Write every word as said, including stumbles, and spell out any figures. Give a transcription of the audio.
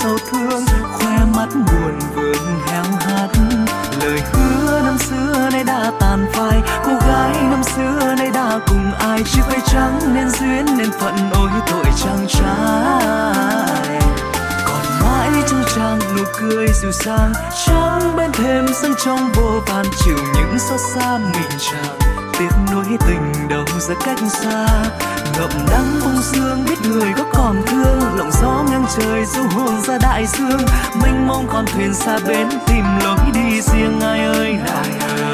sầu thương, khoe mắt buồn vương héo hắt. Lời hứa năm xưa nay đã tàn phai, cô gái năm xưa nay đã cùng ai, chiếc váy trắng nên duyên nên phận, ôi tội chàng trai. Còn mãi trong trang nụ cười dịu dàng, trắng bên thềm sân trong vô vàn, chịu những xót xa mình chàng, tiếc nuối tình đầu ra cách xa. Ngậm đắng bông sương biết người có còn thương, lộng gió ngang trời du hồn ra đại dương, mênh mông con thuyền xa bến tìm lối đi riêng ai ơi ai ơi.